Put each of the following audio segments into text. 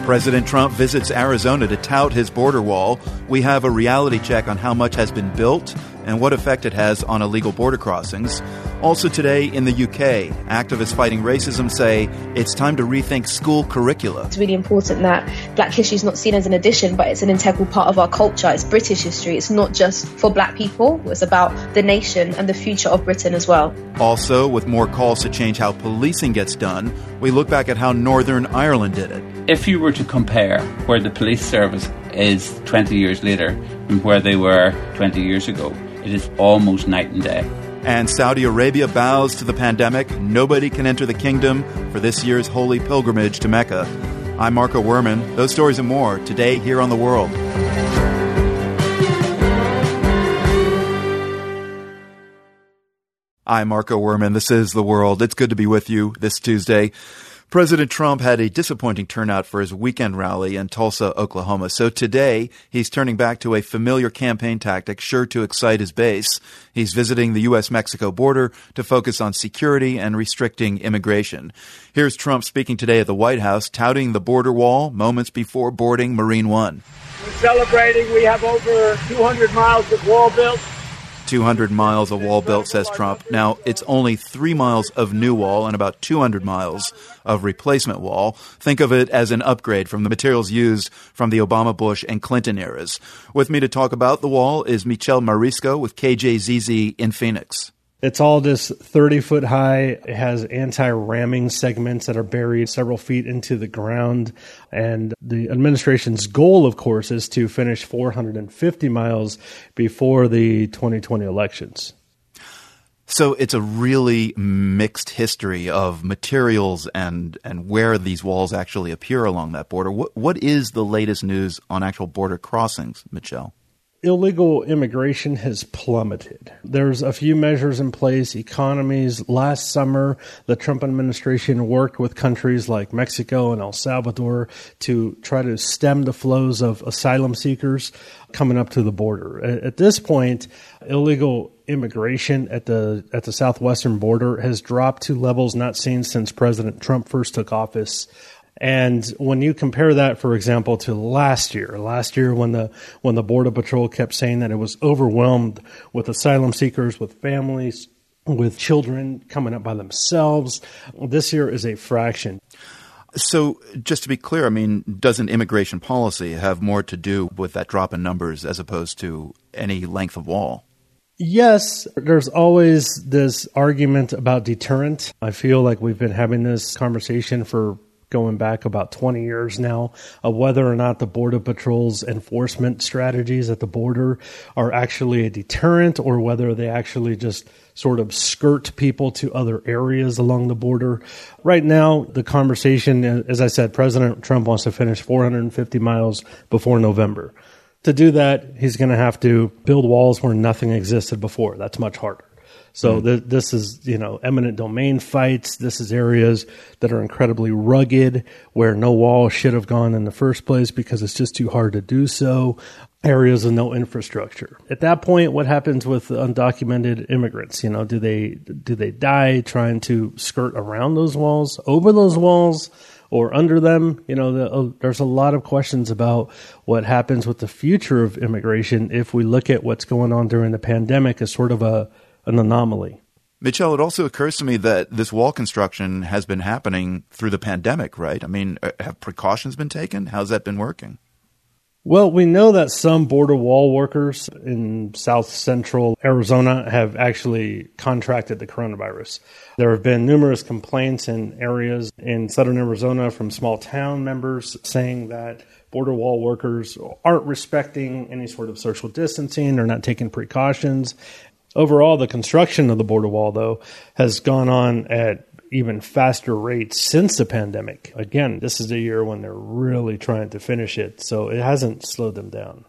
President Trump visits Arizona to tout his border wall. We have a reality check on how much has been built and what effect it has on illegal border crossings. Also today in the UK, activists fighting racism say it's time to rethink school curricula. It's really important that Black history is not seen as an addition, but it's an integral part of our culture. It's British history. It's not just for Black people. It's about the nation and the future of Britain as well. Also, with more calls to change how policing gets done, we look back at how Northern Ireland did it. If you were to compare where the police service is 20 years later and where they were 20 years ago, it is almost night and day. And Saudi Arabia bows to the pandemic. Nobody can enter the kingdom for this year's holy pilgrimage to Mecca. I'm Marco Werman. Those stories and more today here on The World. I'm Marco Werman. This is The World. It's good to be with you this Tuesday. President Trump had a disappointing turnout for his weekend rally in Tulsa, Oklahoma. So today, he's turning back to a familiar campaign tactic sure to excite his base. He's visiting the U.S.-Mexico border to focus on security and restricting immigration. Here's Trump speaking today at the White House, touting the border wall moments before boarding Marine One. We're celebrating. We have over 200 miles of wall built. 200 miles of wall built, says Trump. Now, it's only 3 miles of new wall and about 200 miles of replacement wall. Think of it as an upgrade from the materials used from the Obama, Bush, and Clinton eras. With me to talk about the wall is Michel Marisco with KJZZ in Phoenix. It's all just 30 foot high. It has anti-ramming segments that are buried several feet into the ground. And the administration's goal, of course, is to finish 450 miles before the 2020 elections. So it's a really mixed history of materials and where these walls actually appear along that border. What is the latest news on actual border crossings, Michel? Illegal immigration has plummeted. There's a few measures in place, economies. Last summer, the Trump administration worked with countries like Mexico and El Salvador to try to stem the flows of asylum seekers coming up to the border. At this point, illegal immigration at the southwestern border has dropped to levels not seen since President Trump first took office. And when you compare that, for example, to last year when the Border Patrol kept saying that it was overwhelmed with asylum seekers, with families, with children coming up by themselves, this year is a fraction. So just to be clear, I mean, doesn't immigration policy have more to do with that drop in numbers as opposed to any length of wall? Yes, there's always this argument about deterrent. I feel like we've been having this conversation for going back about 20 years now, of whether or not the Border Patrol's enforcement strategies at the border are actually a deterrent or whether they actually just sort of skirt people to other areas along the border. Right now, the conversation, as I said, President Trump wants to finish 450 miles before November. To do that, he's going to have to build walls where nothing existed before. That's much harder. So this is, eminent domain fights. This is areas that are incredibly rugged, where no wall should have gone in the first place because it's just too hard to do so. Areas of no infrastructure. At that point, what happens with undocumented immigrants? Do they die trying to skirt around those walls, over those walls, or under them? There's a lot of questions about what happens with the future of immigration if we look at what's going on during the pandemic as sort of an anomaly. Michel, it also occurs to me that this wall construction has been happening through the pandemic, right? I mean, have precautions been taken? How's that been working? Well, we know that some border wall workers in south central Arizona have actually contracted the coronavirus. There have been numerous complaints in areas in southern Arizona from small town members saying that border wall workers aren't respecting any sort of social distancing. They're not taking precautions. Overall, the construction of the border wall, though, has gone on at even faster rates since the pandemic. Again, this is a year when they're really trying to finish it, so it hasn't slowed them down.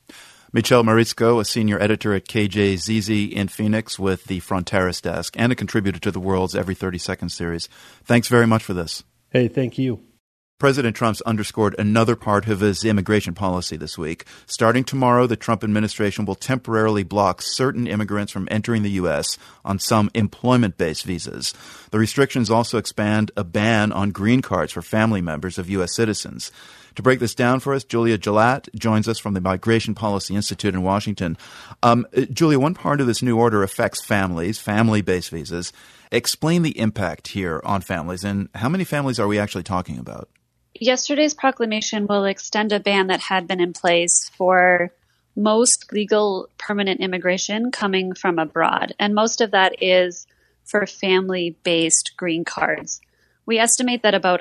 Michel Marisco, a senior editor at KJZZ in Phoenix with the Fronteras Desk and a contributor to The World's Every 30 Seconds series. Thanks very much for this. Hey, thank you. President Trump's underscored another part of his immigration policy this week. Starting tomorrow, the Trump administration will temporarily block certain immigrants from entering the U.S. on some employment-based visas. The restrictions also expand a ban on green cards for family members of U.S. citizens. To break this down for us, Julia Gillette joins us from the Migration Policy Institute in Washington. Julia, one part of this new order affects families, family-based visas. Explain the impact here on families, and how many families are we actually talking about? Yesterday's proclamation will extend a ban that had been in place for most legal permanent immigration coming from abroad, and most of that is for family-based green cards. We estimate that about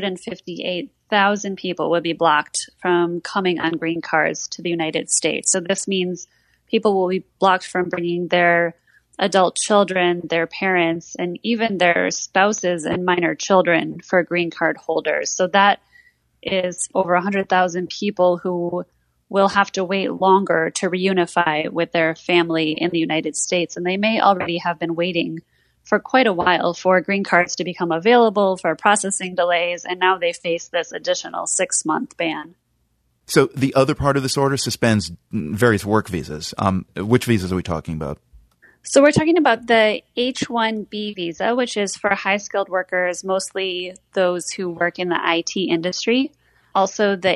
158,000 people would be blocked from coming on green cards to the United States. So this means people will be blocked from bringing their adult children, their parents, and even their spouses and minor children for green card holders. So that is over 100,000 people who will have to wait longer to reunify with their family in the United States. And they may already have been waiting for quite a while for green cards to become available, for processing delays, and now they face this additional 6-month ban. So the other part of this order suspends various work visas. Which visas are we talking about? So we're talking about the H-1B visa, which is for high-skilled workers, mostly those who work in the IT industry. Also the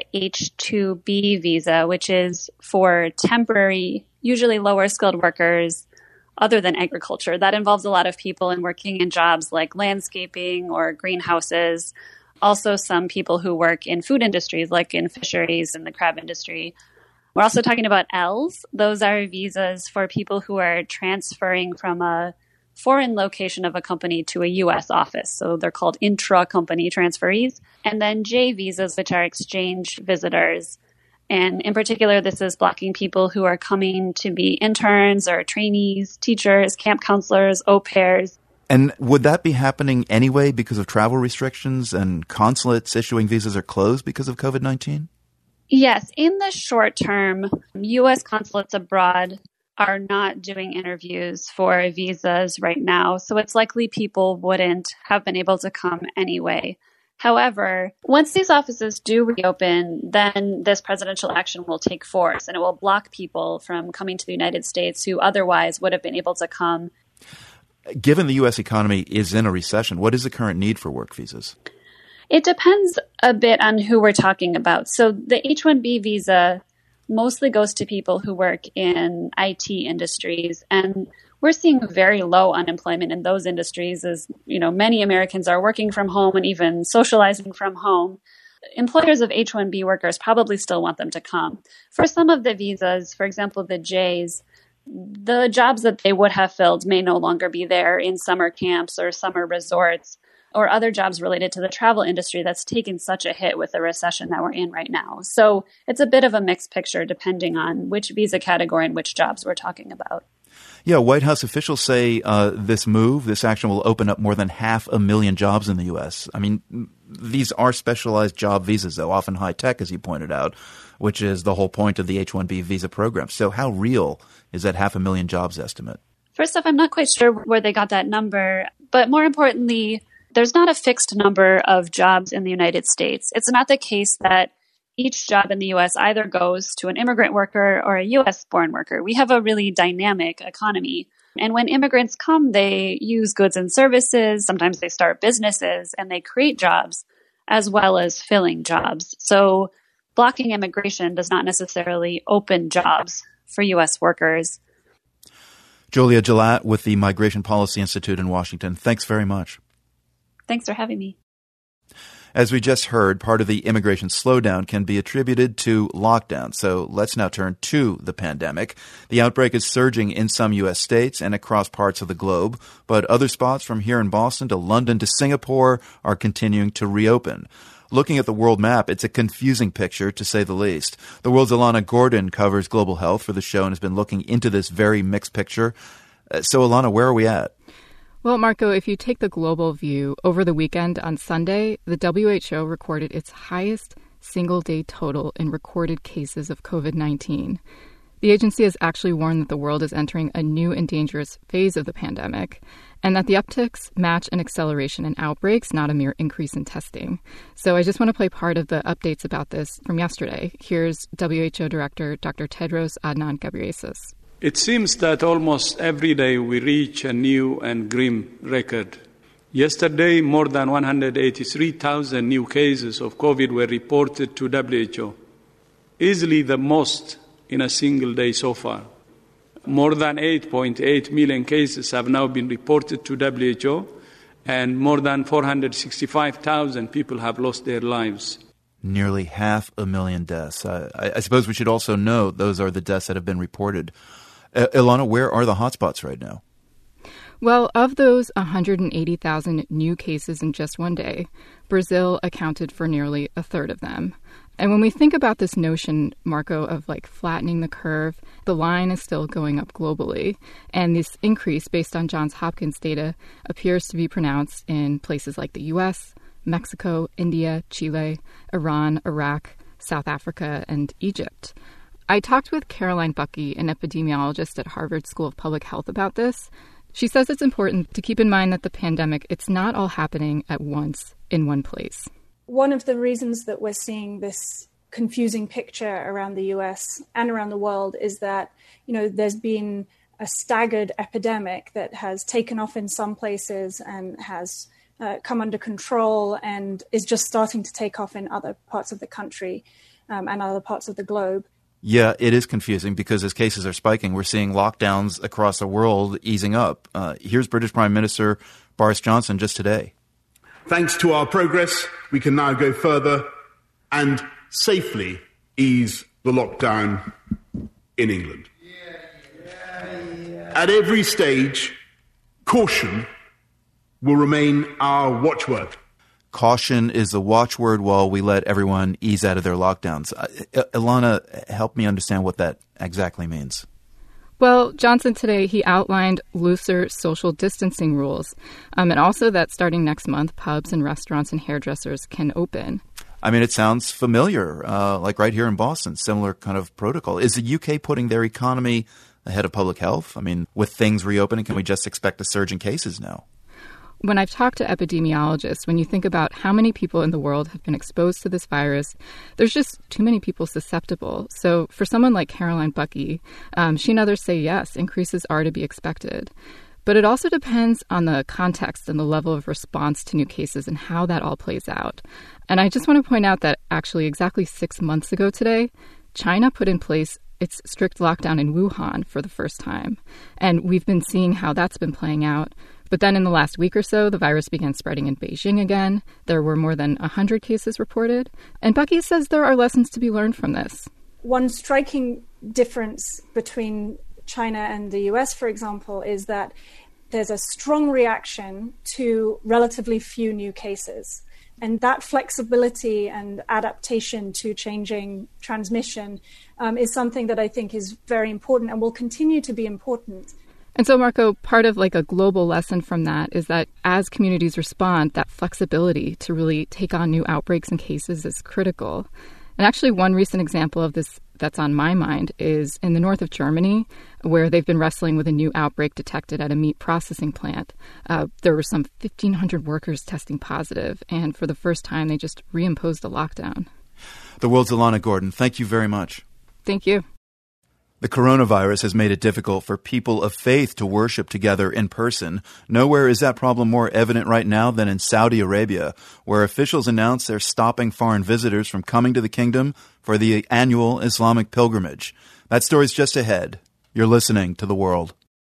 H-2B visa, which is for temporary, usually lower-skilled workers other than agriculture. That involves a lot of people in working in jobs like landscaping or greenhouses. Also some people who work in food industries like in fisheries and the crab industry. We're also talking about Ls. Those are visas for people who are transferring from a foreign location of a company to a U.S. office. So they're called intra-company transferees. And then J visas, which are exchange visitors. And in particular, this is blocking people who are coming to be interns or trainees, teachers, camp counselors, au pairs. And would that be happening anyway because of travel restrictions and consulates issuing visas are closed because of COVID-19? Yes. In the short term, U.S. consulates abroad are not doing interviews for visas right now. So it's likely people wouldn't have been able to come anyway. However, once these offices do reopen, then this presidential action will take force and it will block people from coming to the United States who otherwise would have been able to come. Given the U.S. economy is in a recession, what is the current need for work visas? It depends a bit on who we're talking about. So the H-1B visa mostly goes to people who work in IT industries, and we're seeing very low unemployment in those industries as, many Americans are working from home and even socializing from home. Employers of H-1B workers probably still want them to come. For some of the visas, for example, the Js, the jobs that they would have filled may no longer be there in summer camps or summer resorts, or other jobs related to the travel industry that's taken such a hit with the recession that we're in right now. So it's a bit of a mixed picture depending on which visa category and which jobs we're talking about. Yeah, White House officials say this action will open up more than 500,000 jobs in the U.S. I mean, these are specialized job visas, though, often high-tech, as you pointed out, which is the whole point of the H-1B visa program. So how real is that 500,000 jobs estimate? First off, I'm not quite sure where they got that number, but more importantly, there's not a fixed number of jobs in the United States. It's not the case that each job in the U.S. either goes to an immigrant worker or a U.S.-born worker. We have a really dynamic economy. And when immigrants come, they use goods and services. Sometimes they start businesses and they create jobs as well as filling jobs. So blocking immigration does not necessarily open jobs for U.S. workers. Julia Gillette with the Migration Policy Institute in Washington. Thanks very much. Thanks for having me. As we just heard, part of the immigration slowdown can be attributed to lockdown. So let's now turn to the pandemic. The outbreak is surging in some U.S. states and across parts of the globe, but other spots from here in Boston to London to Singapore are continuing to reopen. Looking at the world map, it's a confusing picture, to say the least. The World's Alana Gordon covers global health for the show and has been looking into this very mixed picture. So, Alana, where are we at? Well, Marco, if you take the global view, over the weekend on Sunday, the WHO recorded its highest single-day total in recorded cases of COVID-19. The agency has actually warned that the world is entering a new and dangerous phase of the pandemic, and that the upticks match an acceleration in outbreaks, not a mere increase in testing. So I just want to play part of the updates about this from yesterday. Here's WHO Director Dr. Tedros Adhanom Ghebreyesus. It seems that almost every day we reach a new and grim record. Yesterday, more than 183,000 new cases of COVID were reported to WHO, easily the most in a single day so far. More than 8.8 million cases have now been reported to WHO, and more than 465,000 people have lost their lives. Nearly 500,000 deaths. I suppose we should also note those are the deaths that have been reported. Ilana, where are the hotspots right now? Well, of those 180,000 new cases in just one day, Brazil accounted for nearly a third of them. And when we think about this notion, Marco, of like flattening the curve, the line is still going up globally. And this increase, based on Johns Hopkins data, appears to be pronounced in places like the U.S., Mexico, India, Chile, Iran, Iraq, South Africa, and Egypt. I talked with Caroline Buckey, an epidemiologist at Harvard School of Public Health, about this. She says it's important to keep in mind that the pandemic, it's not all happening at once in one place. One of the reasons that we're seeing this confusing picture around the US and around the world is that, there's been a staggered epidemic that has taken off in some places and has come under control and is just starting to take off in other parts of the country and other parts of the globe. Yeah, it is confusing because as cases are spiking, we're seeing lockdowns across the world easing up. Here's British Prime Minister Boris Johnson just today. Thanks to our progress, we can now go further and safely ease the lockdown in England. At every stage, caution will remain our watchword. Caution is the watchword while we let everyone ease out of their lockdowns. Ilana, help me understand what that exactly means. Well, Johnson today, he outlined looser social distancing rules, and also that starting next month, pubs and restaurants and hairdressers can open. I mean, it sounds familiar, like right here in Boston, similar kind of protocol. Is the UK putting their economy ahead of public health? I mean, with things reopening, can we just expect a surge in cases now? When I've talked to epidemiologists, when you think about how many people in the world have been exposed to this virus, there's just too many people susceptible. So for someone like Caroline Buckey, she and others say yes, increases are to be expected. But it also depends on the context and the level of response to new cases and how that all plays out. And I just want to point out that actually exactly 6 months ago today, China put in place its strict lockdown in Wuhan for the first time. And we've been seeing how that's been playing out. But then in the last week or so, the virus began spreading in Beijing again. There were more than 100 cases reported. And Buckey says there are lessons to be learned from this. One striking difference between China and the US, for example, is that there's a strong reaction to relatively few new cases. And that flexibility and adaptation to changing transmission is something that I think is very important and will continue to be important. And so, Marco, part of like a global lesson from that is that as communities respond, that flexibility to really take on new outbreaks and cases is critical. And actually, one recent example of this that's on my mind is in the north of Germany, where they've been wrestling with a new outbreak detected at a meat processing plant. There were some 1,500 workers testing positive, and for the first time, they just reimposed a lockdown. The World's Ilana Gordon, thank you very much. Thank you. The coronavirus has made it difficult for people of faith to worship together in person. Nowhere is that problem more evident right now than in Saudi Arabia, where officials announced they're stopping foreign visitors from coming to the kingdom for the annual Islamic pilgrimage. That story's just ahead. You're listening to The World.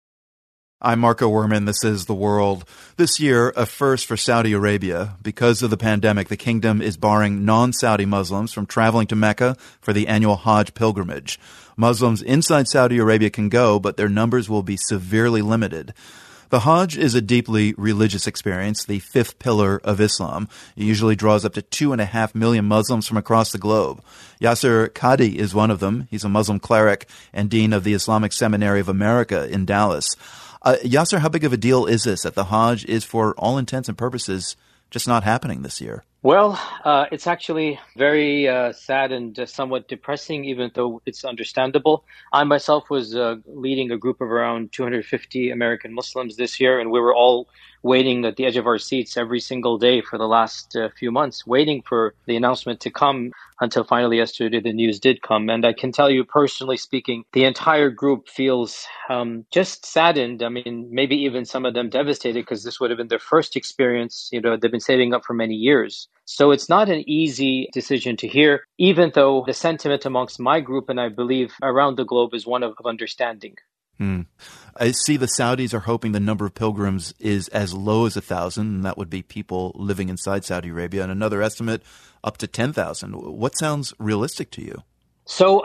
I'm Marco Werman. This is The World. This year, a first for Saudi Arabia. Because of the pandemic, the kingdom is barring non-Saudi Muslims from traveling to Mecca for the annual Hajj pilgrimage. Muslims inside Saudi Arabia can go, but their numbers will be severely limited. The Hajj is a deeply religious experience, the fifth pillar of Islam. It usually draws up to 2.5 million Muslims from across the globe. Yasser Qadi is one of them. He's a Muslim cleric and dean of the Islamic Seminary of America in Dallas. Yasser, how big of a deal is this that the Hajj is, for all intents and purposes, just not happening this year? Well, it's actually very sad and somewhat depressing, even though it's understandable. I myself was leading a group of around 250 American Muslims this year, and we were all waiting at the edge of our seats every single day for the last few months, waiting for the announcement to come until finally yesterday the news did come. And I can tell you, personally speaking, the entire group feels just saddened. I mean, maybe even some of them devastated, because this would have been their first experience. You know, they've been saving up for many years. So it's not an easy decision to hear, even though the sentiment amongst my group, and I believe around the globe, is one of understanding. I see the Saudis are hoping the number of pilgrims is as low as 1,000, and that would be people living inside Saudi Arabia, and another estimate up to 10,000. What sounds realistic to you? So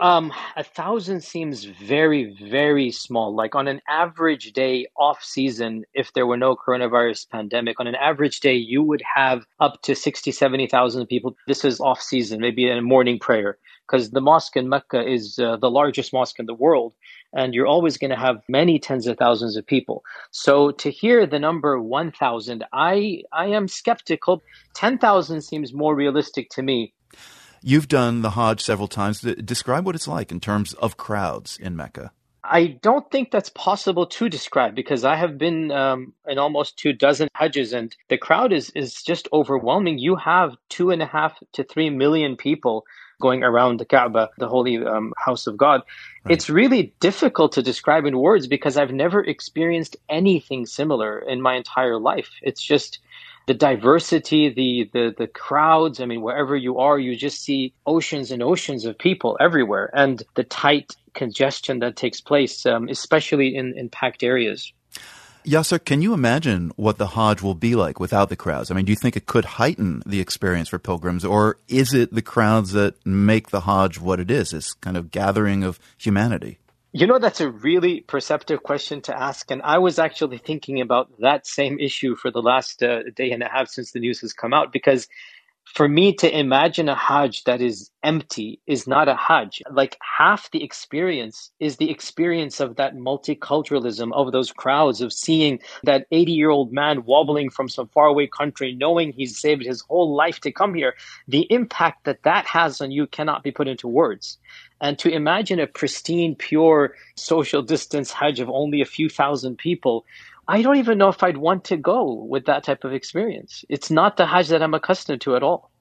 1,000 seems very, very small. Like on an average day off season, if there were no coronavirus pandemic, on an average day, you would have up to 60, 70,000 people. This is off season, maybe in a morning prayer, because the mosque in Mecca is the largest mosque in the world. And you're always going to have many tens of thousands of people. So to hear the number 1,000, I am skeptical. 10,000 seems more realistic to me. You've done the Hajj several times. Describe what it's like in terms of crowds in Mecca. I don't think that's possible to describe, because I have been in almost 24 Hajjs, and the crowd is just overwhelming. You have 2.5 to 3 million people going around the Kaaba, the holy house of God. Right. It's really difficult to describe in words, because I've never experienced anything similar in my entire life. It's just the diversity, the crowds. I mean, wherever you are, you just see oceans and oceans of people everywhere, and the tight congestion that takes place, especially in packed areas. Yasser, can you imagine what the Hajj will be like without the crowds? I mean, do you think it could heighten the experience for pilgrims, or is it the crowds that make the Hajj what it is, this kind of gathering of humanity? You know, that's a really perceptive question to ask. And I was actually thinking about that same issue for the last day and a half since the news has come out, because for me to imagine a Hajj that is empty is not a Hajj. Like, half the experience is the experience of that multiculturalism, of those crowds, of seeing that 80-year-old man wobbling from some faraway country, knowing he's saved his whole life to come here. The impact that has on you cannot be put into words. And to imagine a pristine, pure, social distance Hajj of only a few thousand people, I don't even know if I'd want to go with that type of experience. It's not the Hajj that I'm accustomed to at all.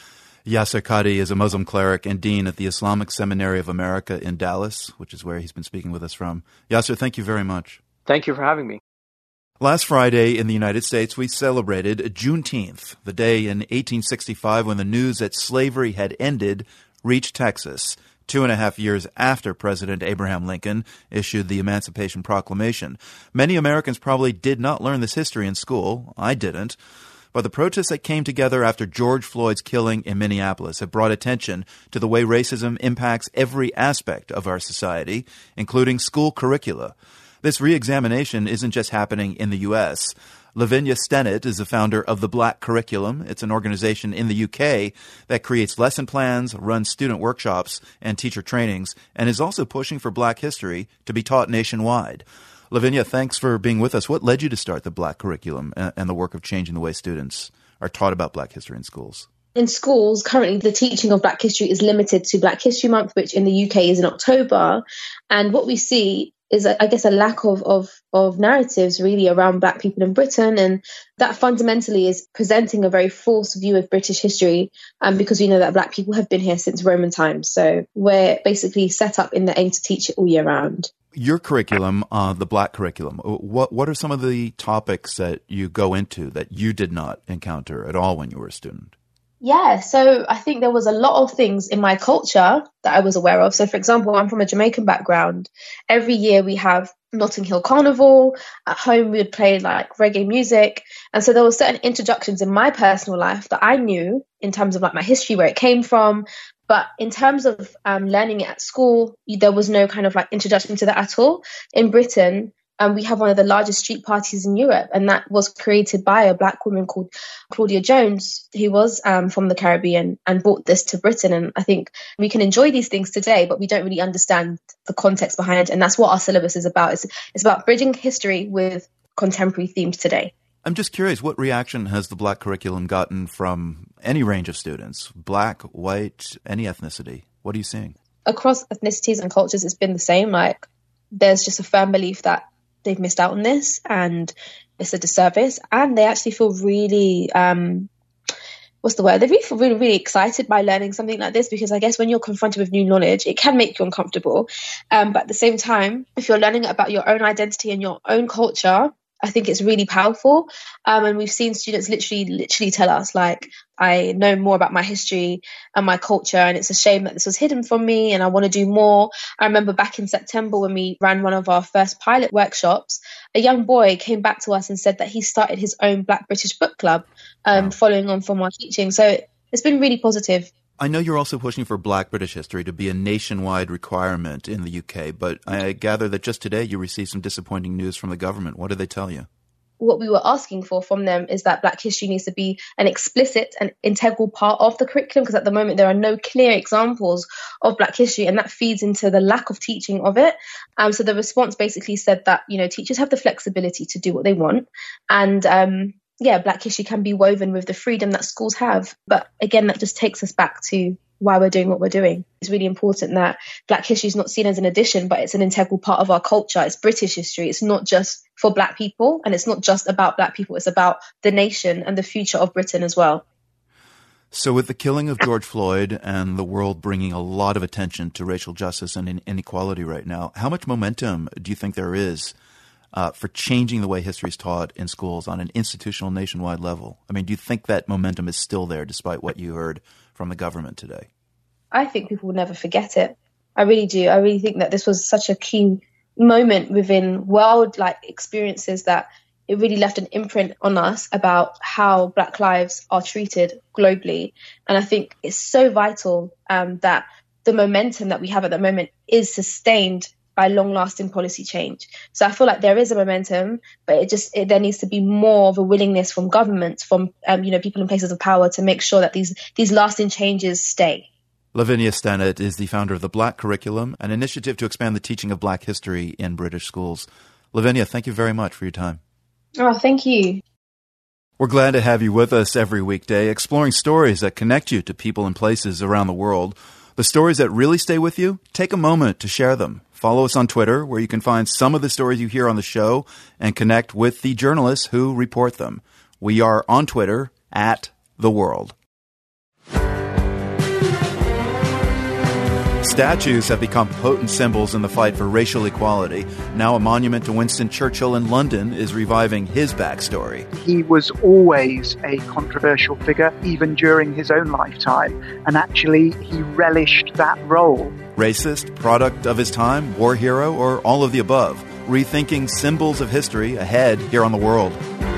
Yasser Qadhi is a Muslim cleric and dean at the Islamic Seminary of America in Dallas, which is where he's been speaking with us from. Yasser, thank you very much. Thank you for having me. Last Friday in the United States, we celebrated Juneteenth, the day in 1865 when the news that slavery had ended reached Texas, 2.5 years after President Abraham Lincoln issued the Emancipation Proclamation. Many Americans probably did not learn this history in school. I didn't. But the protests that came together after George Floyd's killing in Minneapolis have brought attention to the way racism impacts every aspect of our society, including school curricula. This re-examination isn't just happening in the U.S. Lavinia Stennett is the founder of the Black Curriculum. It's an organization in the UK that creates lesson plans, runs student workshops and teacher trainings, and is also pushing for Black history to be taught nationwide. Lavinia, thanks for being with us. What led you to start the Black Curriculum and the work of changing the way students are taught about Black history in schools? In schools, currently the teaching of Black history is limited to Black History Month, which in the UK is in October. And what we see is, I guess, a lack of narratives really around Black people in Britain. And that fundamentally is presenting a very false view of British history, because we know that Black people have been here since Roman times. So we're basically set up in the aim to teach it all year round. Your curriculum, the Black Curriculum, what are some of the topics that you go into that you did not encounter at all when you were a student? Yeah, so I think there was a lot of things in my culture that I was aware of. So, for example, I'm from a Jamaican background. Every year we have Notting Hill Carnival. At home, we would play like reggae music. And so there were certain introductions in my personal life that I knew in terms of like my history, where it came from. But in terms of learning it at school, there was no kind of like introduction to that at all. In Britain, we have one of the largest street parties in Europe, and that was created by a Black woman called Claudia Jones, who was from the Caribbean and brought this to Britain. And I think we can enjoy these things today, but we don't really understand the context behind it. And that's what our syllabus is about. It's about bridging history with contemporary themes today. I'm just curious, what reaction has the black curriculum gotten from any range of students? Black, white, any ethnicity? What are you seeing? Across ethnicities and cultures, it's been the same. Like, there's just a firm belief that they've missed out on this and it's a disservice. And they actually feel really, They really feel really excited by learning something like this, because I guess when you're confronted with new knowledge, it can make you uncomfortable. But at the same time, if you're learning about your own identity and your own culture, I think it's really powerful. And we've seen students literally tell us, like, I know more about my history and my culture, and it's a shame that this was hidden from me, and I want to do more. I remember back in September when we ran one of our first pilot workshops, a young boy came back to us and said that he started his own Black British book club, following on from our teaching. So it's been really positive. I know you're also pushing for Black British history to be a nationwide requirement in the UK, but I gather that just today you received some disappointing news from the government. What did they tell you? What we were asking for from them is that Black history needs to be an explicit and integral part of the curriculum, because at the moment there are no clear examples of Black history, and that feeds into the lack of teaching of it. So the response basically said that, teachers have the flexibility to do what they want, and Black history can be woven with the freedom that schools have. But again, that just takes us back to why we're doing what we're doing. It's really important that Black history is not seen as an addition, but it's an integral part of our culture. It's British history. It's not just for Black people, and it's not just about Black people. It's about the nation and the future of Britain as well. So with the killing of George Floyd and the world bringing a lot of attention to racial justice and inequality right now, how much momentum do you think there is for changing the way history is taught in schools on an institutional nationwide level? I mean, do you think that momentum is still there despite what you heard from the government today? I think people will never forget it. I really do. I really think that this was such a key moment within world-like experiences that it really left an imprint on us about how Black lives are treated globally. And I think it's so vital that the momentum that we have at the moment is sustained by long-lasting policy change. So I feel like there is a momentum, but there needs to be more of a willingness from governments, from people in places of power, to make sure that these lasting changes stay. Lavinia Stennett is the founder of the Black Curriculum, an initiative to expand the teaching of Black history in British schools. Lavinia, thank you very much for your time. Oh, thank you. We're glad to have you with us every weekday, exploring stories that connect you to people and places around the world. The stories that really stay with you, take a moment to share them. Follow us on Twitter, where you can find some of the stories you hear on the show and connect with the journalists who report them. We are on Twitter @TheWorld. Statues have become potent symbols in the fight for racial equality. Now a monument to Winston Churchill in London is reviving his backstory. He was always a controversial figure, even during his own lifetime, and actually he relished that role. Racist, product of his time, war hero, or all of the above? Rethinking symbols of history ahead here on The World.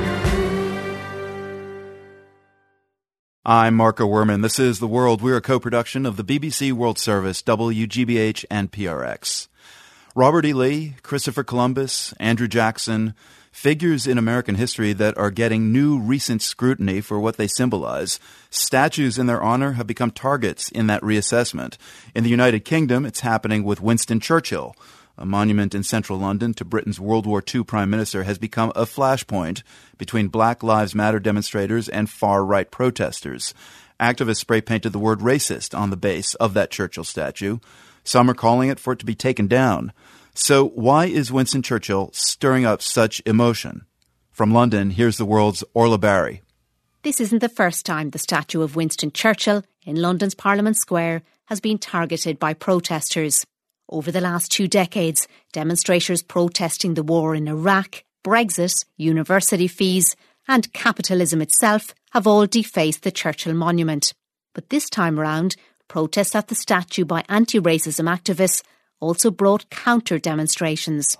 I'm Marco Werman. This is The World. We're a co-production of the BBC World Service, WGBH, and PRX. Robert E. Lee, Christopher Columbus, Andrew Jackson, figures in American history that are getting new recent scrutiny for what they symbolize. Statues in their honor have become targets in that reassessment. In the United Kingdom, it's happening with Winston Churchill. A monument in central London to Britain's World War II Prime Minister has become a flashpoint between Black Lives Matter demonstrators and far-right protesters. Activists spray-painted the word racist on the base of that Churchill statue. Some are calling for it to be taken down. So why is Winston Churchill stirring up such emotion? From London, here's The World's Orla Barry. This isn't the first time the statue of Winston Churchill in London's Parliament Square has been targeted by protesters. Over the last 2 decades, demonstrators protesting the war in Iraq, Brexit, university fees and capitalism itself have all defaced the Churchill monument. But this time around, protests at the statue by anti-racism activists also brought counter-demonstrations.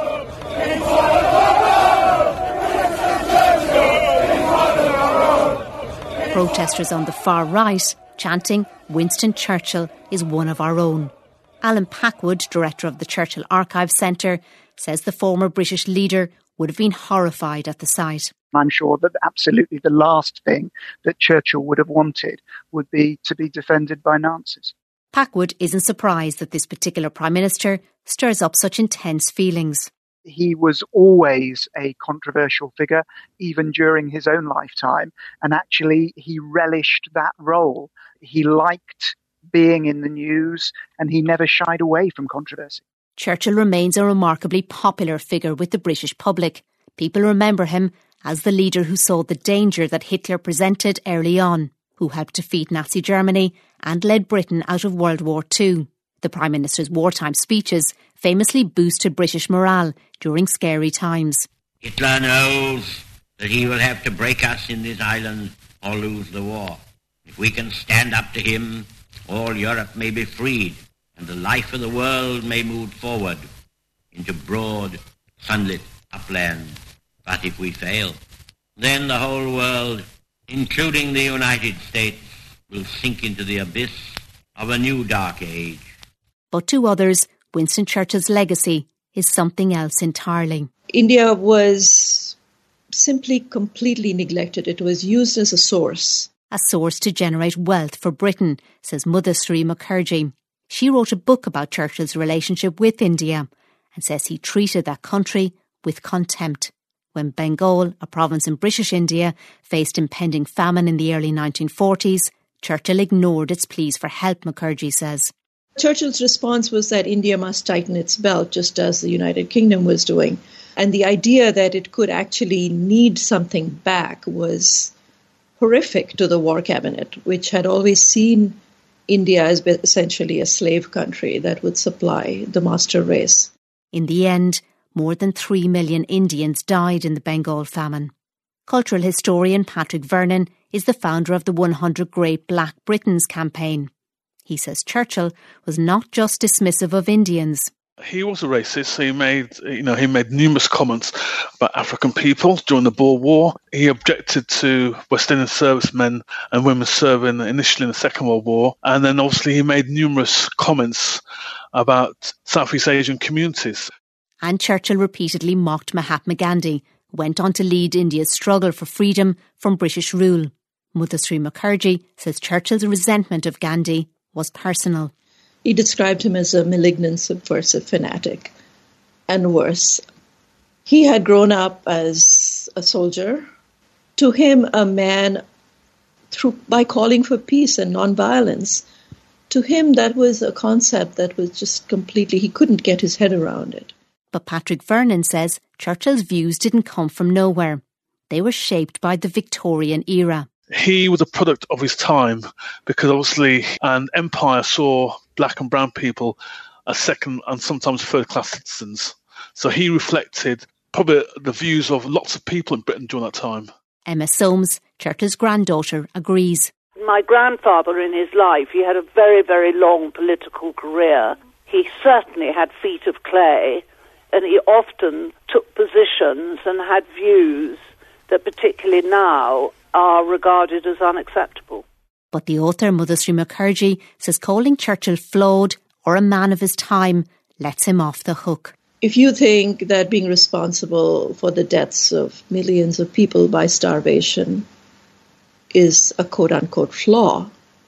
Protesters on the far right chanting, "Winston Churchill is one of our own." Alan Packwood, director of the Churchill Archive Centre, says the former British leader would have been horrified at the sight. I'm sure that absolutely the last thing that Churchill would have wanted would be to be defended by Nazis. Packwood isn't surprised that this particular Prime Minister stirs up such intense feelings. he was always a controversial figure, even during his own lifetime. And actually, he relished that role. He liked being in the news, and he never shied away from controversy. Churchill remains a remarkably popular figure with the British public. People remember him as the leader who saw the danger that Hitler presented early on, who helped defeat Nazi Germany and led Britain out of World War II. The Prime Minister's wartime speeches famously boosted British morale during scary times. Hitler knows that he will have to break us in this island or lose the war. If we can stand up to him, all Europe may be freed, and the life of the world may move forward into broad, sunlit upland. But if we fail, then the whole world, including the United States, will sink into the abyss of a new dark age. But to others, Winston Churchill's legacy is something else entirely. India was simply completely neglected. It was used as a source. A source to generate wealth for Britain, says Madhusri Mukherjee. She wrote a book about Churchill's relationship with India and says he treated that country with contempt. When Bengal, a province in British India, faced impending famine in the early 1940s, Churchill ignored its pleas for help, Mukherjee says. Churchill's response was that India must tighten its belt, just as the United Kingdom was doing. And the idea that it could actually need something back was horrific to the War Cabinet, which had always seen India as essentially a slave country that would supply the master race. In the end, more than 3 million Indians died in the Bengal famine. Cultural historian Patrick Vernon is the founder of the 100 Great Black Britons campaign. He says Churchill was not just dismissive of Indians. He was a racist. He made numerous comments about African people during the Boer War. He objected to West Indian servicemen and women serving initially in the Second World War. And then obviously he made numerous comments about Southeast Asian communities. And Churchill repeatedly mocked Mahatma Gandhi, who went on to lead India's struggle for freedom from British rule. Madhusri Mukherjee says Churchill's resentment of Gandhi was personal. He described him as a malignant, subversive fanatic, and worse. He had grown up as a soldier. To him, a man, by calling for peace and nonviolence, to him that was a concept that was just completely, he couldn't get his head around it. But Patrick Vernon says Churchill's views didn't come from nowhere. They were shaped by the Victorian era. He was a product of his time because obviously an empire saw black and brown people as second and sometimes third class citizens. So he reflected probably the views of lots of people in Britain during that time. Emma Soames, Churchill's granddaughter, agrees. My grandfather in his life, he had a very, very long political career. He certainly had feet of clay, and he often took positions and had views that particularly now are regarded as unacceptable. But the author, Madhusri Mukherjee, says calling Churchill flawed or a man of his time lets him off the hook. If you think that being responsible for the deaths of millions of people by starvation is a quote-unquote flaw,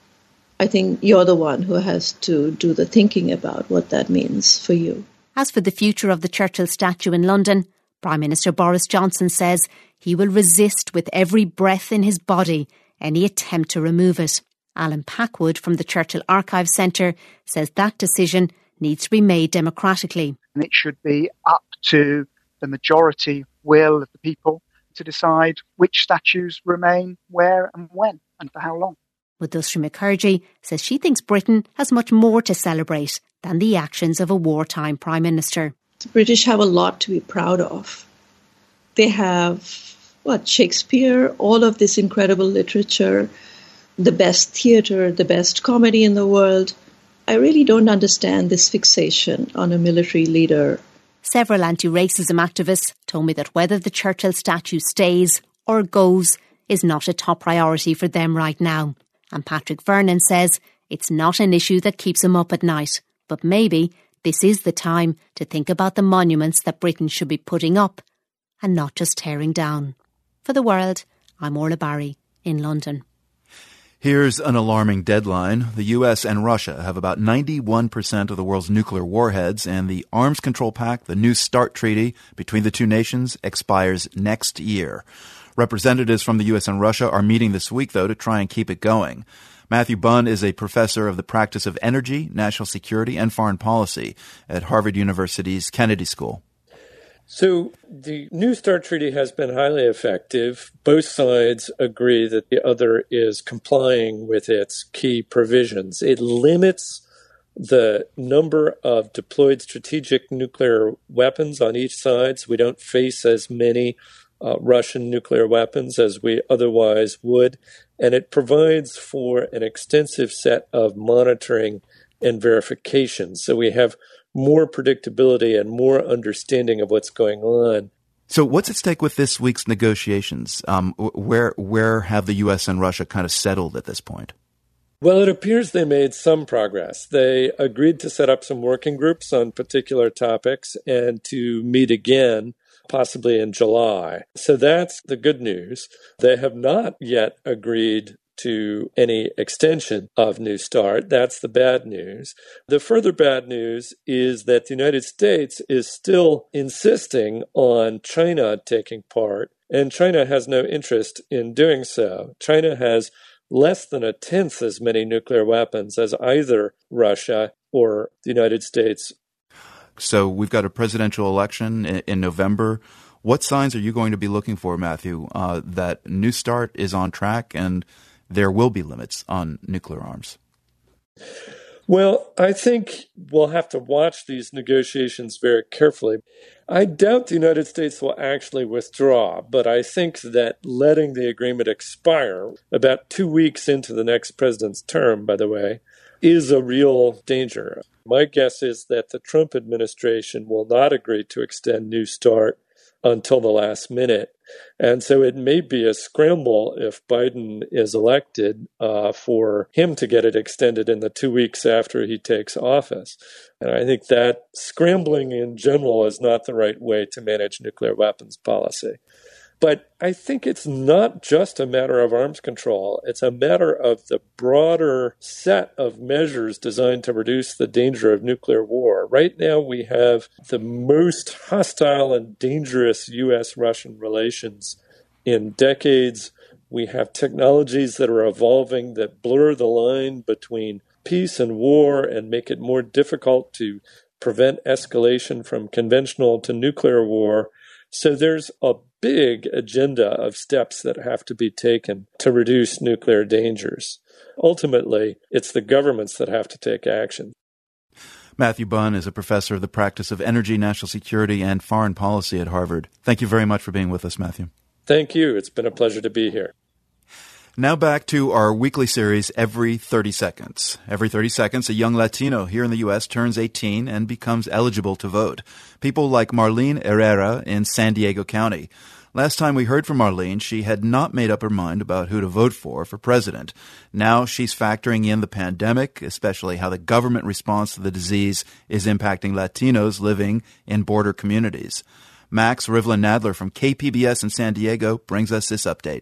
I think you're the one who has to do the thinking about what that means for you. As for the future of the Churchill statue in London, Prime Minister Boris Johnson says he will resist with every breath in his body any attempt to remove it. Alan Packwood from the Churchill Archives Centre says that decision needs to be made democratically. And it should be up to the majority will of the people to decide which statues remain where and when and for how long. Madhusri Mukherjee says she thinks Britain has much more to celebrate than the actions of a wartime Prime Minister. The British have a lot to be proud of. They have, Shakespeare, all of this incredible literature, the best theatre, the best comedy in the world. I really don't understand this fixation on a military leader. Several anti-racism activists told me that whether the Churchill statue stays or goes is not a top priority for them right now. And Patrick Vernon says it's not an issue that keeps him up at night, but maybe this is the time to think about the monuments that Britain should be putting up and not just tearing down. For The World, I'm Orla Barry in London. Here's an alarming deadline. The U.S. and Russia have about 91% of the world's nuclear warheads, and the Arms Control Pact, the New START treaty between the two nations, expires next year. Representatives from the U.S. and Russia are meeting this week, though, to try and keep it going. Matthew Bunn is a professor of the practice of energy, national security, and foreign policy at Harvard University's Kennedy School. So the New START treaty has been highly effective. Both sides agree that the other is complying with its key provisions. It limits the number of deployed strategic nuclear weapons on each side, so we don't face as many Russian nuclear weapons as we otherwise would. And it provides for an extensive set of monitoring and verification. So we have more predictability and more understanding of what's going on. So what's at stake with this week's negotiations? Where have the U.S. and Russia kind of settled at this point? Well, it appears they made some progress. They agreed to set up some working groups on particular topics and to meet again, possibly in July. So that's the good news. They have not yet agreed to any extension of New START. That's the bad news. The further bad news is that the United States is still insisting on China taking part, and China has no interest in doing so. China has less than a tenth as many nuclear weapons as either Russia or the United States. So we've got a presidential election in November. What signs are you going to be looking for, Matthew, that New START is on track and there will be limits on nuclear arms? Well, I think we'll have to watch these negotiations very carefully. I doubt the United States will actually withdraw, but I think that letting the agreement expire about 2 weeks into the next president's term, by the way, is a real danger. My guess is that the Trump administration will not agree to extend New START until the last minute. And so it may be a scramble if Biden is elected for him to get it extended in the 2 weeks after he takes office. And I think that scrambling in general is not the right way to manage nuclear weapons policy. But I think it's not just a matter of arms control. It's a matter of the broader set of measures designed to reduce the danger of nuclear war. Right now, we have the most hostile and dangerous U.S.-Russian relations in decades. We have technologies that are evolving that blur the line between peace and war and make it more difficult to prevent escalation from conventional to nuclear war. So there's a big agenda of steps that have to be taken to reduce nuclear dangers. Ultimately, it's the governments that have to take action. Matthew Bunn is a professor of the practice of energy, national security, and foreign policy at Harvard. Thank you very much for being with us, Matthew. Thank you. It's been a pleasure to be here. Now back to our weekly series, Every 30 Seconds. Every 30 seconds, a young Latino here in the U.S. turns 18 and becomes eligible to vote. People like Marlene Herrera in San Diego County. Last time we heard from Marlene, she had not made up her mind about who to vote for president. Now she's factoring in the pandemic, especially how the government response to the disease is impacting Latinos living in border communities. Max Rivlin-Nadler from KPBS in San Diego brings us this update.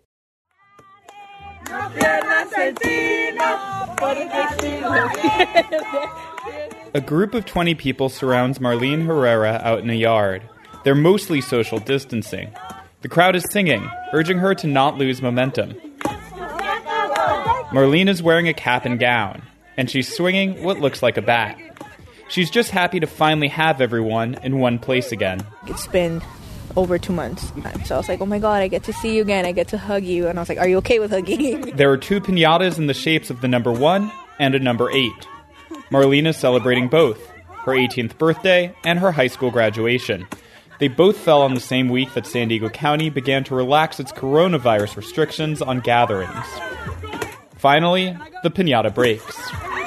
A group of 20 people surrounds Marlene Herrera out in a yard. They're mostly social distancing. The crowd is singing, urging her to not lose momentum. Marlene is wearing a cap and gown, and she's swinging what looks like a bat. She's just happy to finally have everyone in one place again. It's been over 2 months. So I was like, oh my God, I get to see you again. I get to hug you. And I was like, are you okay with hugging? There are 2 piñatas in the shapes of the number 1 and a number 8. Marlene is celebrating both, her 18th birthday and her high school graduation. They both fell on the same week that San Diego County began to relax its coronavirus restrictions on gatherings. Finally, the piñata breaks.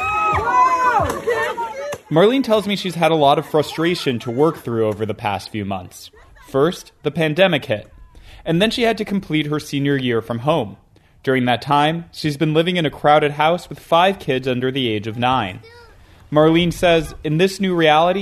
Marlene tells me she's had a lot of frustration to work through over the past few months. First, the pandemic hit, and then she had to complete her senior year from home. During that time, she's been living in a crowded house with 5 kids under the age of 9. Marlene says, in this new reality,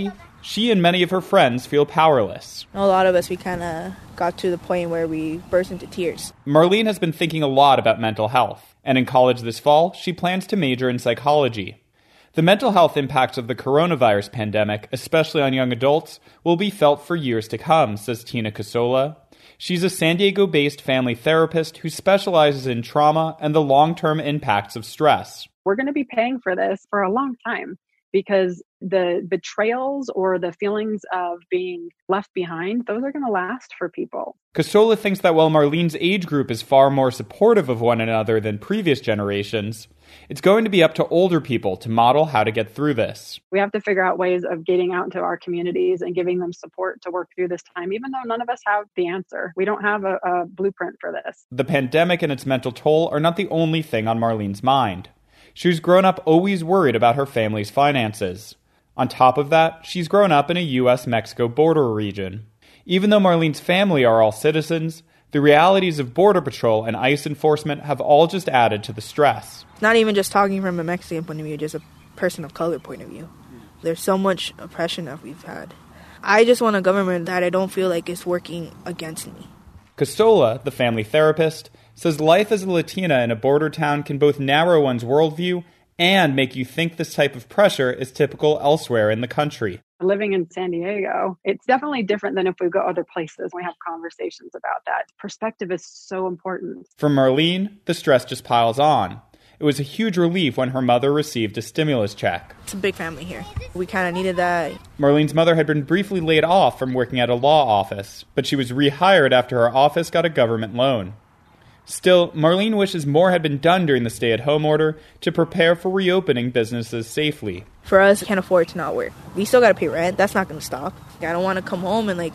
she and many of her friends feel powerless. A lot of us, we kind of got to the point where we burst into tears. Marlene has been thinking a lot about mental health, and in college this fall, she plans to major in psychology. The mental health impacts of the coronavirus pandemic, especially on young adults, will be felt for years to come, says Tina Casola. She's a San Diego-based family therapist who specializes in trauma and the long-term impacts of stress. We're going to be paying for this for a long time because the betrayals or the feelings of being left behind, those are going to last for people. Casola thinks that while Marlene's age group is far more supportive of one another than previous generations, it's going to be up to older people to model how to get through this. We have to figure out ways of getting out into our communities and giving them support to work through this time, even though none of us have the answer. We don't have a blueprint for this. The pandemic and its mental toll are not the only thing on Marlene's mind. She's grown up always worried about her family's finances. On top of that, she's grown up in a U.S.-Mexico border region. Even though Marlene's family are all citizens, the realities of Border Patrol and ICE enforcement have all just added to the stress. Not even just talking from a Mexican point of view, just a person of color point of view. There's so much oppression that we've had. I just want a government that I don't feel like is working against me. Casola, the family therapist, says life as a Latina in a border town can both narrow one's worldview and make you think this type of pressure is typical elsewhere in the country. Living in San Diego, it's definitely different than if we go other places. We have conversations about that. Perspective is so important. For Marlene, the stress just piles on. It was a huge relief when her mother received a stimulus check. It's a big family here. We kind of needed that. Marlene's mother had been briefly laid off from working at a law office, but she was rehired after her office got a government loan. Still, Marlene wishes more had been done during the stay-at-home order to prepare for reopening businesses safely. For us, we can't afford to not work. We still got to pay rent. That's not going to stop. I don't want to come home and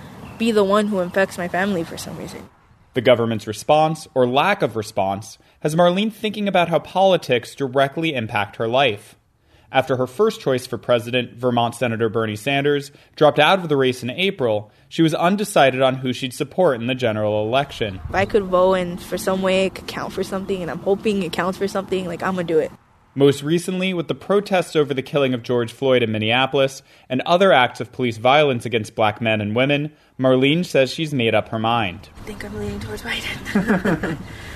be the one who infects my family for some reason. The government's response, or lack of response, has Marlene thinking about how politics directly impact her life. After her first choice for president, Vermont Senator Bernie Sanders, dropped out of the race in April, she was undecided on who she'd support in the general election. If I could vote and for some way it could count for something, and I'm hoping it counts for something, I'm going to do it. Most recently, with the protests over the killing of George Floyd in Minneapolis and other acts of police violence against black men and women, Marlene says she's made up her mind. I think I'm leaning towards Biden.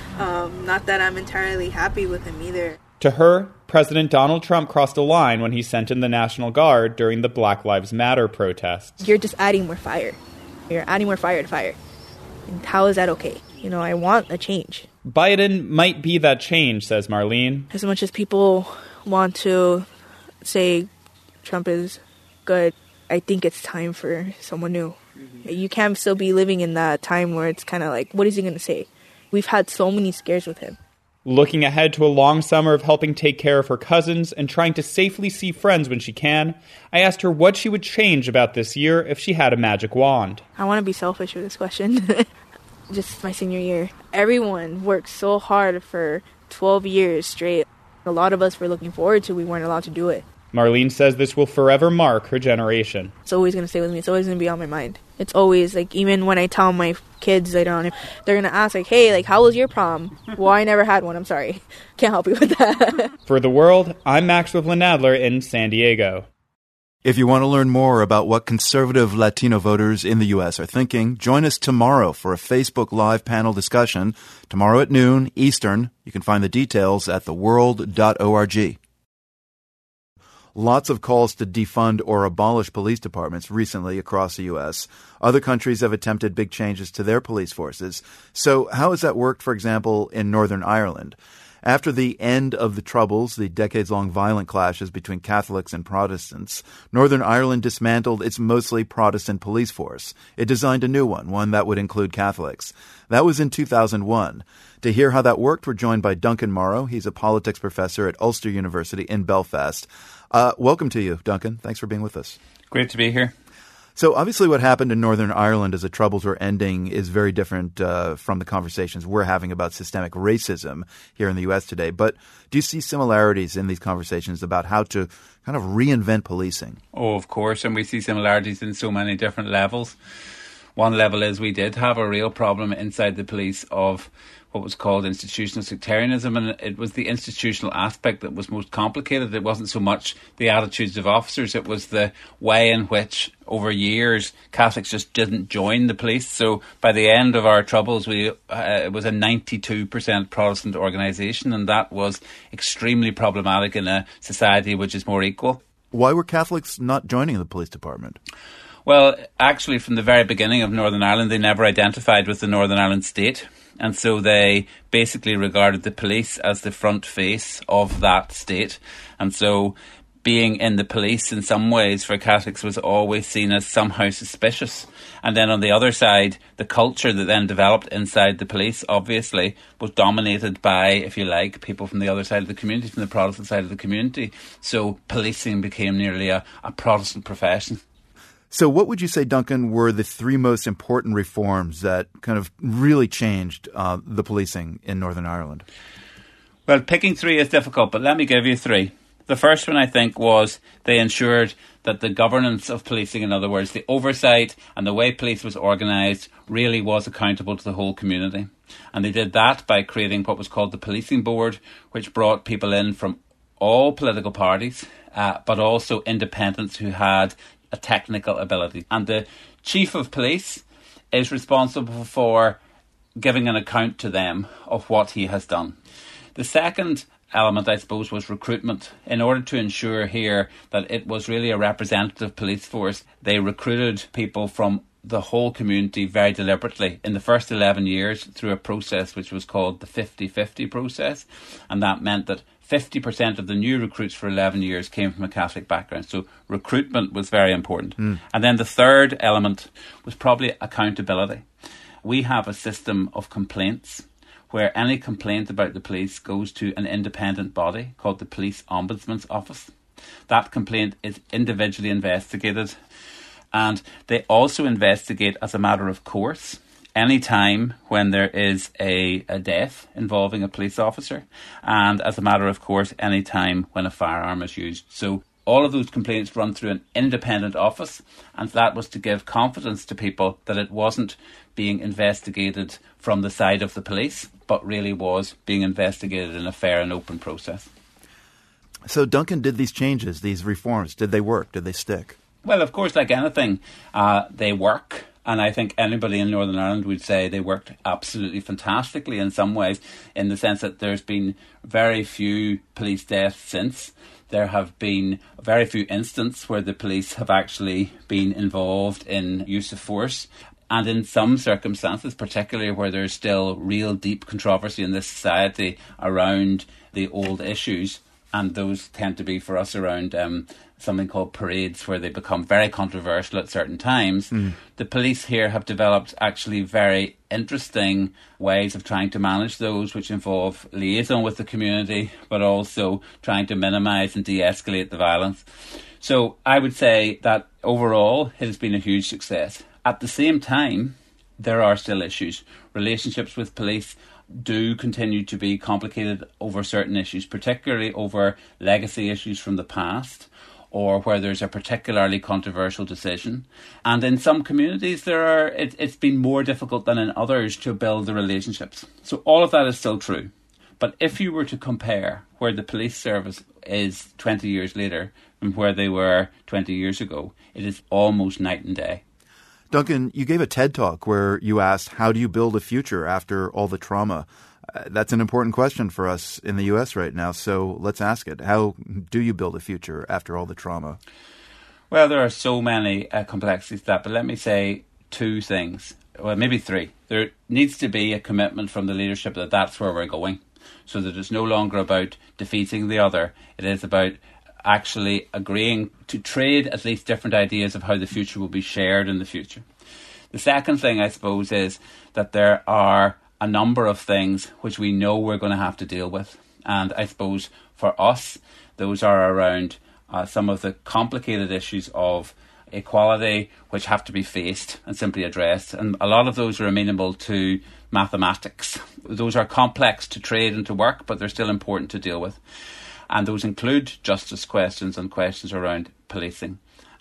Not that I'm entirely happy with him either. To her, President Donald Trump crossed a line when he sent in the National Guard during the Black Lives Matter protests. You're just adding more fire. You're adding more fire to fire. And how is that okay? I want a change. Biden might be that change, says Marlene. As much as people want to say Trump is good, I think it's time for someone new. You can't still be living in that time where it's kind of what is he going to say? We've had so many scares with him. Looking ahead to a long summer of helping take care of her cousins and trying to safely see friends when she can, I asked her what she would change about this year if she had a magic wand. I want to be selfish with this question. Just my senior year. Everyone worked so hard for 12 years straight. A lot of us were looking forward to, we weren't allowed to do it. Marlene says this will forever mark her generation. It's always going to stay with me. It's always going to be on my mind. It's always, even when I tell my kids later on, they're going to ask, hey, how was your prom? Well, I never had one. I'm sorry. Can't help you with that. For The World, I'm Maxwell Nadler in San Diego. If you want to learn more about what conservative Latino voters in the U.S. are thinking, join us tomorrow for a Facebook Live panel discussion. Tomorrow at noon Eastern. You can find the details at theworld.org. Lots of calls to defund or abolish police departments recently across the U.S. Other countries have attempted big changes to their police forces. So how has that worked, for example, in Northern Ireland? After the end of the Troubles, the decades-long violent clashes between Catholics and Protestants, Northern Ireland dismantled its mostly Protestant police force. It designed a new one that would include Catholics. That was in 2001. To hear how that worked, we're joined by Duncan Morrow. He's a politics professor at Ulster University in Belfast. Welcome to you, Duncan. Thanks for being with us. Great to be here. So obviously what happened in Northern Ireland as the Troubles were ending is very different from the conversations we're having about systemic racism here in the U.S. today. But do you see similarities in these conversations about how to kind of reinvent policing? Oh, of course. And we see similarities in so many different levels. One level is we did have a real problem inside the police of what was called institutional sectarianism, and it was the institutional aspect that was most complicated. It wasn't so much the attitudes of officers, it was the way in which, over years, Catholics just didn't join the police. So by the end of our troubles, it was a 92% Protestant organisation, and that was extremely problematic in a society which is more equal. Why were Catholics not joining the police department? Well, actually, from the very beginning of Northern Ireland, they never identified with the Northern Ireland state. And so they basically regarded the police as the front face of that state. And so being in the police in some ways for Catholics was always seen as somehow suspicious. And then on the other side, the culture that then developed inside the police obviously was dominated by, if you like, people from the other side of the community, from the Protestant side of the community. So policing became nearly a Protestant profession. So what would you say, Duncan, were the three most important reforms that kind of really changed the policing in Northern Ireland? Well, picking three is difficult, but let me give you three. The first one, I think, was they ensured that the governance of policing, in other words, the oversight and the way police was organised really was accountable to the whole community. And they did that by creating what was called the Policing Board, which brought people in from all political parties, but also independents who had a technical ability. And the chief of police is responsible for giving an account to them of what he has done. The second element, I suppose, was recruitment. In order to ensure here that it was really a representative police force, they recruited people from the whole community very deliberately in the first 11 years through a process which was called the 50-50 process. And that meant that 50% of the new recruits for 11 years came from a Catholic background. So recruitment was very important. And then the third element was probably accountability. We have a system of complaints where any complaint about the police goes to an independent body called the Police Ombudsman's Office. That complaint is individually investigated, and they also investigate as a matter of course any time when there is a death involving a police officer, and as a matter of course any time when a firearm is used. So all of those complaints run through an independent office, and that was to give confidence to people that it wasn't being investigated from the side of the police, but really was being investigated in a fair and open process. So, Duncan, did these changes, these reforms, did they work? Did they stick? Well, of course, like anything, they work. And I think anybody in Northern Ireland would say they worked absolutely fantastically in some ways, in the sense that there's been very few police deaths since. There have been very few instances where the police have actually been involved in use of force. And in some circumstances, particularly where there's still real deep controversy in this society around the old issues, and those tend to be for us around something called parades, where they become very controversial at certain times. The police here have developed actually very interesting ways of trying to manage those, which involve liaison with the community, but also trying to minimise and de-escalate the violence. So I would say that overall it has been a huge success. At the same time, there are still issues. Relationships with police do continue to be complicated over certain issues, particularly over legacy issues from the past, or where there's a particularly controversial decision. And in some communities, it's been more difficult than in others to build the relationships. So all of that is still true. But if you were to compare where the police service is 20 years later from where they were 20 years ago, it is almost night and day. Duncan, you gave a TED Talk where you asked, how do you build a future after all the trauma? That's an important question for us in the U.S. right now, so let's ask it. How do you build a future after all the trauma? Well, there are so many complexities to that, but let me say two things, well, maybe three. There needs to be a commitment from the leadership that that's where we're going, so that it's no longer about defeating the other. It is about actually agreeing to trade at least different ideas of how the future will be shared in the future. The second thing, I suppose, is that there are a number of things which we know we're going to have to deal with. And I suppose for us, those are around some of the complicated issues of equality which have to be faced and simply addressed. And a lot of those are amenable to mathematics. Those are complex to trade and to work, but they're still important to deal with. And those include justice questions and questions around policing.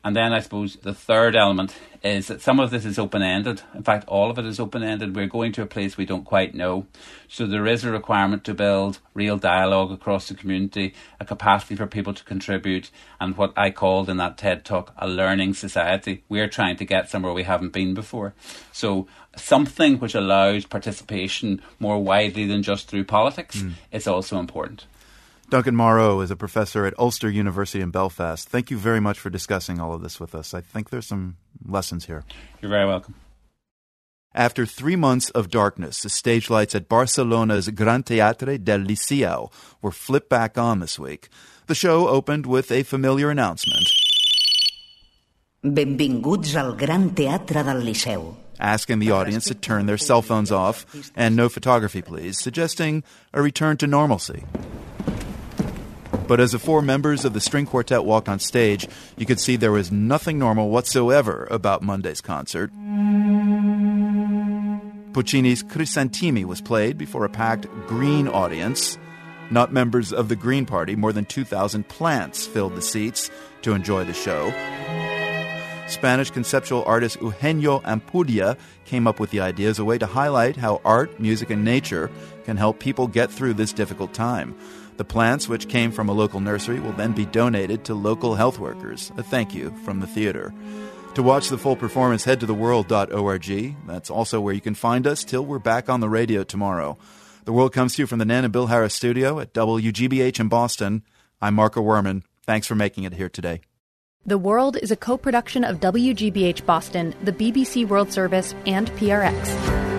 And then I suppose the third element is that some of this is open-ended. In fact, all of it is open-ended. We're going to a place we don't quite know. So there is a requirement to build real dialogue across the community, a capacity for people to contribute, and what I called in that TED Talk a learning society. We're trying to get somewhere we haven't been before. So something which allows participation more widely than just through politics is also important. Duncan Morrow is a professor at Ulster University in Belfast. Thank you very much for discussing all of this with us. I think there's some lessons here. You're very welcome. After 3 months of darkness, the stage lights at Barcelona's Gran Teatre del Liceu were flipped back on this week. The show opened with a familiar announcement. Benvinguts al Gran Teatre del Liceu. Asking the audience to turn their cell phones off and no photography, please, suggesting a return to normalcy. But as the 4 members of the string quartet walked on stage, you could see there was nothing normal whatsoever about Monday's concert. Puccini's Crisantemi was played before a packed Green audience. Not members of the Green Party, more than 2,000 plants filled the seats to enjoy the show. Spanish conceptual artist Eugenio Ampudia came up with the idea as a way to highlight how art, music, and nature can help people get through this difficult time. The plants, which came from a local nursery, will then be donated to local health workers. A thank you from the theater. To watch the full performance, head to theworld.org. That's also where you can find us till we're back on the radio tomorrow. The World comes to you from the Nan and Bill Harris studio at WGBH in Boston. I'm Marco Werman. Thanks for making it here today. The World is a co-production of WGBH Boston, the BBC World Service, and PRX.